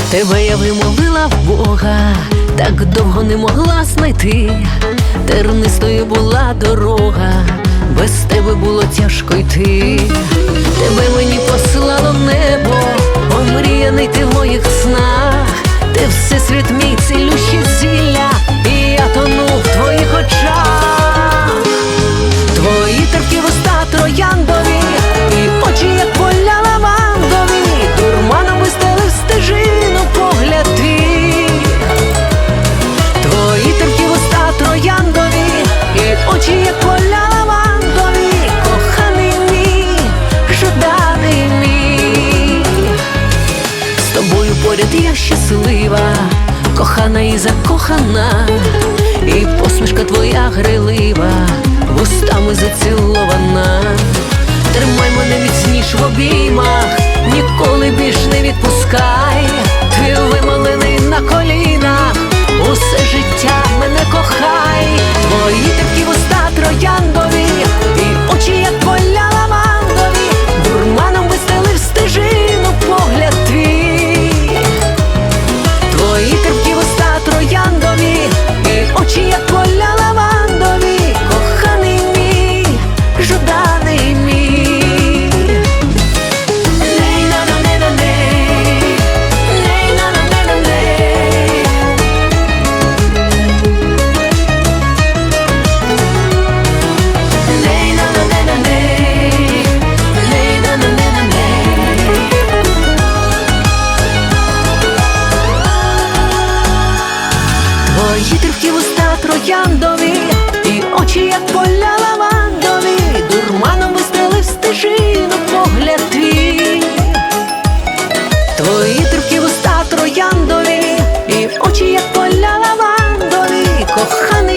Тебе я вимовила в Бога, так довго не могла знайти. Тернистою була дорога, без тебе було тяжко йти. Тебе мені посилало небо, омріяний ти в моїх снах. Ти всесвіт мій цілющий зілля, і я тону в твоїх очах. Твої терпкі вуста трояндові, і очі, як поля лавандові, дурманом вистелив стежину погляд твій. Твої терпкі вуста трояндові, і очі, як поля лавандові, коханий мій, жаданий мій. З тобою поряд я щаслива, кохана і закохана, і посмішка твоя грайлива, вустами зацілована. Тримай мене міцніш в обіймах, ніколи більш не відпускай. Ти вимолений на колінах, усе життя мене кохай. Твої терпкі вуста трояндові, і очі, як поля лавандові, дурманом вистелив стежину погляд твій. Твої терпкі вуста трояндові, і очі, як поля лавандові, коханий мій, жаданий мій. Твої терпкі вуста трояндові, і очі, як поля лавандові, дурманом вистелив стежину погляд твій. Твої терпкі вуста трояндові, і очі, як поля лавандові, коханий